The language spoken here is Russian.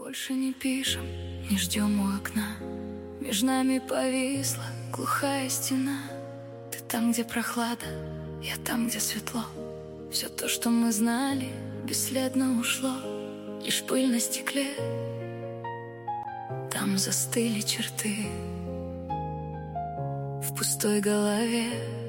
больше не пишем, не ждем у окна. Между нами повисла глухая стена. Ты там, где прохлада, я там, где светло. Все то, что мы знали, бесследно ушло. Лишь пыль на стекле, там застыли черты. В пустой голове